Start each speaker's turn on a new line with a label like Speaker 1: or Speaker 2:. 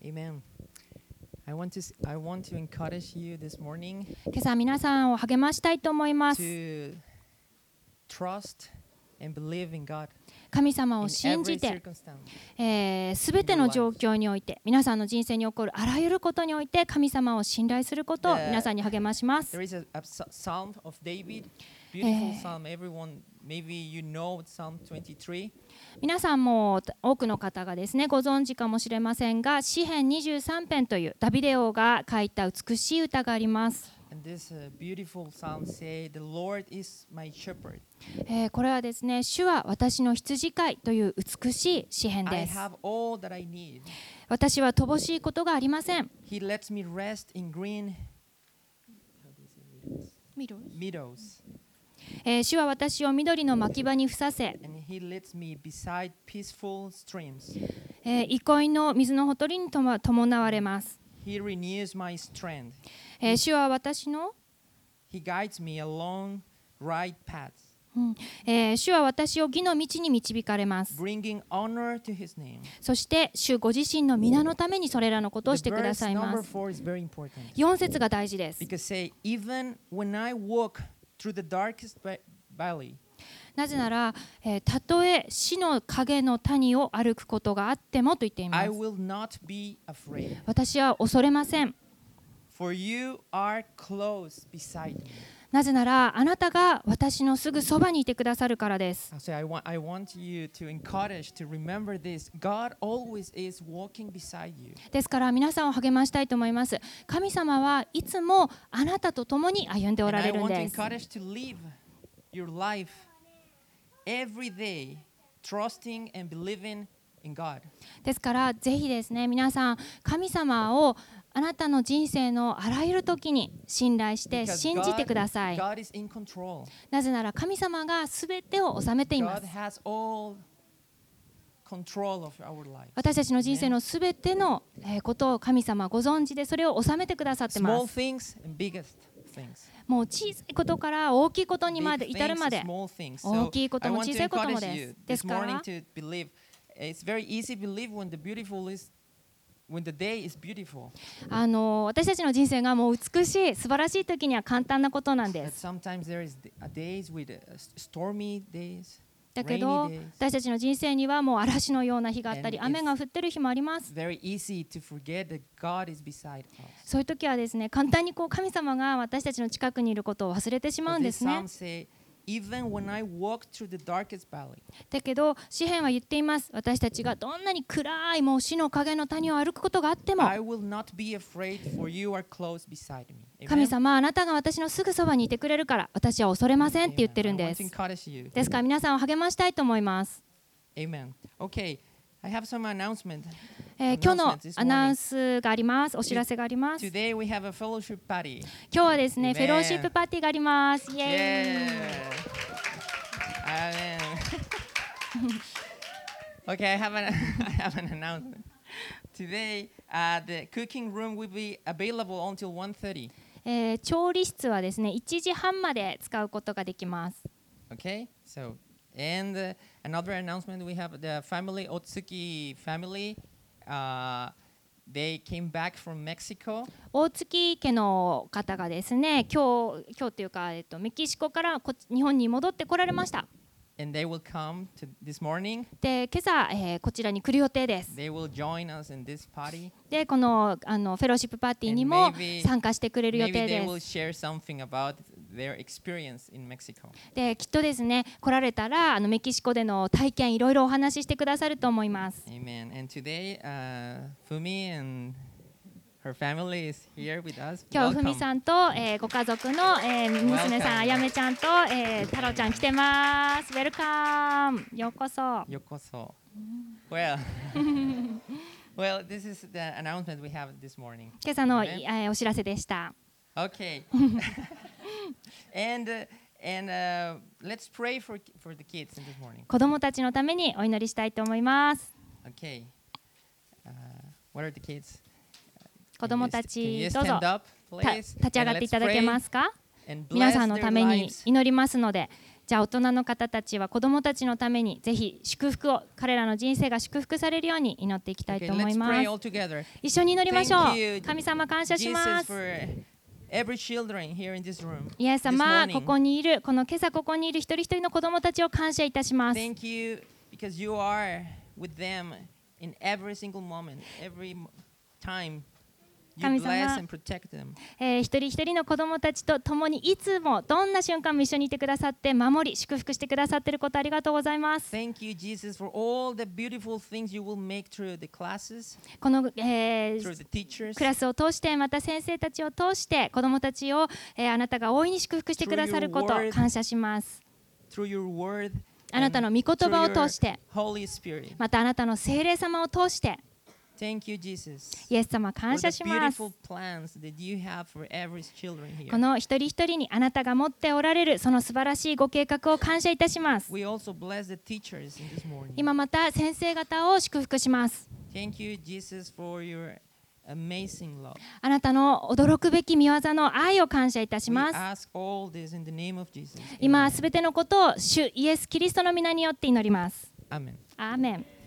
Speaker 1: Amen. I want to encourage you this morning
Speaker 2: 今朝皆さんを励ましたいと思います。
Speaker 1: to trust and believe in God
Speaker 2: 神様
Speaker 1: in
Speaker 2: を信
Speaker 1: every
Speaker 2: じて、
Speaker 1: circumstance.
Speaker 2: すべての状況において、皆さんの人生に起こるあらゆることにおいて神様を信頼することを皆さんに励まします。
Speaker 1: There is a psalm of David, beautiful psalm. Everyone, maybe you know Psalm 23.
Speaker 2: 皆さんも多くの方がですねご存知かもしれませんが、詩編23編というダビデ王が書いた美しい歌があります。
Speaker 1: And this beautiful psalm say, "The Lord is my shepherd.
Speaker 2: これはですね、主は私の羊飼いという美しい詩編
Speaker 1: I
Speaker 2: です。
Speaker 1: have all that I need.
Speaker 2: 私は乏しいことがありません。
Speaker 1: He lets me rest in green meadows,
Speaker 2: 主は私を緑の牧場にふさせ、
Speaker 1: and He leads me beside peaceful streams.
Speaker 2: 憩いの水のほとりに伴われます。
Speaker 1: He renews my strength.
Speaker 2: 主は私の、
Speaker 1: He guides me along right paths,
Speaker 2: 主は私を義の道に導かれます。
Speaker 1: bringing honor to His name."
Speaker 2: そして主ご自身の皆のためにそれらのことをし
Speaker 1: The
Speaker 2: てくだ
Speaker 1: verse
Speaker 2: さいま
Speaker 1: number
Speaker 2: す。
Speaker 1: 4 is very important
Speaker 2: 4節が大事です。
Speaker 1: because say, "Even when I walk through the darkest valley,
Speaker 2: なぜなら、たとえ死の影の谷を歩くことがあってもと言っていま
Speaker 1: I
Speaker 2: す。
Speaker 1: will not be afraid.
Speaker 2: 私は恐れません。
Speaker 1: For you are close beside me."
Speaker 2: なぜならあなたが私のすぐそばにいてくださるからです。
Speaker 1: So I want you to encourage to remember this. God always is walking beside you.
Speaker 2: ですから皆さんを励ましたいと思います。神様はいつもあなたと共に歩んでお
Speaker 1: And
Speaker 2: ら
Speaker 1: I
Speaker 2: れるん
Speaker 1: want to
Speaker 2: です。
Speaker 1: encourage to live your life every day trusting and believing in God.
Speaker 2: ですからぜひですね、皆さん神様をあなたの人生のあらゆる時に信頼して
Speaker 1: Because
Speaker 2: 信じてください。
Speaker 1: God is in control.
Speaker 2: なぜなら神様がすべてを治めていま
Speaker 1: God
Speaker 2: す。
Speaker 1: has all control of our life.
Speaker 2: 私たちの人生のすべてのことを神様はご存知で、それを治めてくださってま
Speaker 1: Small
Speaker 2: す。
Speaker 1: things and biggest things.
Speaker 2: もう小さいことから大きいことにま
Speaker 1: Big
Speaker 2: で至る
Speaker 1: things
Speaker 2: ま
Speaker 1: and
Speaker 2: で、
Speaker 1: small things.
Speaker 2: 大
Speaker 1: So
Speaker 2: きいこと
Speaker 1: I
Speaker 2: も
Speaker 1: want
Speaker 2: 小
Speaker 1: to
Speaker 2: さいことも
Speaker 1: encourage
Speaker 2: で
Speaker 1: you
Speaker 2: す。で
Speaker 1: this
Speaker 2: すから
Speaker 1: morning to believe. It's very easy to believe when the beautiful is when the day is beautiful.
Speaker 2: 私たちの人生がもう美しい素晴らしい時には簡単なことなんで
Speaker 1: But
Speaker 2: す。
Speaker 1: sometimes there is days with stormy days,
Speaker 2: だけど
Speaker 1: rainy days.
Speaker 2: 私たちの人生にはもう嵐のような日があったり、
Speaker 1: And
Speaker 2: 雨が降ってる日もありま
Speaker 1: It's
Speaker 2: す。
Speaker 1: very easy to forget that God is beside us.
Speaker 2: そういう時はですね、簡単に神様が私たちの近くにいることを忘れてしまう
Speaker 1: But
Speaker 2: んで
Speaker 1: this
Speaker 2: すね
Speaker 1: psalm。say, even when I walk through the darkest valley,
Speaker 2: だけど詩篇は言っています。私たちがどんなに暗いもう死の影の谷を歩くことがあっても、
Speaker 1: I will not be afraid, for you are close beside me.
Speaker 2: 神
Speaker 1: Amen?
Speaker 2: 様あなたが私のすぐそばにいてくれるから私は恐れませんって言ってるん
Speaker 1: I
Speaker 2: で
Speaker 1: want to
Speaker 2: す。
Speaker 1: encourage you.
Speaker 2: ですから皆さんを励ましたいと思います。
Speaker 1: Amen. Okay, I have some announcement.
Speaker 2: 今日の
Speaker 1: announcements this
Speaker 2: アナウ
Speaker 1: morning.
Speaker 2: ンスがあります。お知らせがあります。
Speaker 1: Today we have a fellowship party.
Speaker 2: 今日はですね、
Speaker 1: Amen.
Speaker 2: フェローシップパーティーがあります。イエーイ。
Speaker 1: Yeah. Amen. Okay, I have an announcement. Today, the cooking room will be available until 1:30.
Speaker 2: 調理室はですね、1時半まで使うことができます。
Speaker 1: Okay, so and another announcement we have the family Otsuki family. They came back from Mexico.
Speaker 2: 大月家の方がですね、今日というか、メキシコから日本に戻ってこられました。
Speaker 1: And they will come to this morning.
Speaker 2: で、今朝、こちらに来る予定です。
Speaker 1: They will join us in this party.
Speaker 2: で、このフェローシップパーティーに
Speaker 1: And
Speaker 2: も
Speaker 1: maybe-
Speaker 2: 参加してくれる予
Speaker 1: Maybe
Speaker 2: 定
Speaker 1: they
Speaker 2: で
Speaker 1: will
Speaker 2: す。
Speaker 1: share something about their experience in Mexico.
Speaker 2: で、きっとですね、来られたらメキシコでの体験いろいろお話ししてくださると思います。
Speaker 1: Amen. And today, Fumi and her family is here with us.
Speaker 2: 今日ふみ
Speaker 1: Welcome.
Speaker 2: さんと、ご家族の、娘さんあやめちゃんと、太郎ちゃん来てます。ウェルカム。ようこそ。
Speaker 1: Yokoso. Well, well, this is the announcement we have this morning.
Speaker 2: 今朝の、
Speaker 1: Amen.
Speaker 2: お知らせでした。
Speaker 1: Okay. and let's pray for the kids in this morning.
Speaker 2: 子供たちのためにお祈りしたいと思います。
Speaker 1: Okay. What are the kids?
Speaker 2: 子供た
Speaker 1: Can you
Speaker 2: ちどうぞ
Speaker 1: stand up,
Speaker 2: 立
Speaker 1: please?
Speaker 2: ち上がっていただけますか。
Speaker 1: And
Speaker 2: 皆
Speaker 1: bless
Speaker 2: さんの
Speaker 1: their
Speaker 2: ために
Speaker 1: lives.
Speaker 2: 祈りますので、 じゃあ大人の方たちは子どもたちのためにぜひ祝福を、彼らの人生が祝福されるように祈っていきたい
Speaker 1: Okay,
Speaker 2: と思い
Speaker 1: let's
Speaker 2: ま
Speaker 1: pray
Speaker 2: す。
Speaker 1: all together.
Speaker 2: 一緒に祈りましょ
Speaker 1: Thank you,
Speaker 2: う。神様感謝しま
Speaker 1: Jesus,
Speaker 2: す。
Speaker 1: for every children here in this room.
Speaker 2: イエス
Speaker 1: this
Speaker 2: 様、
Speaker 1: morning.
Speaker 2: ここにいる、この今朝ここにいる一人一人の子どもたちを感謝いたします。
Speaker 1: Thank you because you are with them in every single moment, every time. You
Speaker 2: 神様、
Speaker 1: bless and protect them.
Speaker 2: 一人一人の子どもたちと共にいつもどんな瞬間も一緒にいてくださって守り祝福してくださっていることありがとうございます。
Speaker 1: Thank you, Jesus, for all the beautiful things you will make through the classes,
Speaker 2: この、
Speaker 1: through the teachers,
Speaker 2: クラスを通してまた先生たちを通して子どもたちを、あなたが大いに祝福してくださることを感謝します。
Speaker 1: through your word,
Speaker 2: あなたの御言葉を通して
Speaker 1: Holy Spirit.
Speaker 2: またあなたの聖霊様を通して
Speaker 1: Thank you, Jesus,
Speaker 2: イエス様
Speaker 1: for
Speaker 2: 感謝
Speaker 1: the
Speaker 2: します。
Speaker 1: beautiful plans that you have for every children
Speaker 2: こ
Speaker 1: here.
Speaker 2: の一人一人にあなたが持っておられるその素晴らしいご計画を感謝いたします。
Speaker 1: We also bless the teachers in this morning.
Speaker 2: 今また先生方を祝福します。
Speaker 1: Thank you, Jesus, for your amazing love.
Speaker 2: あなたの驚くべき御業の愛を感謝いたし
Speaker 1: We
Speaker 2: ます。
Speaker 1: ask all this in the name of Jesus.
Speaker 2: 今
Speaker 1: Amen.
Speaker 2: すべてのことを主イエス・キリストの皆によって祈ります。
Speaker 1: Amen.
Speaker 2: アーメン。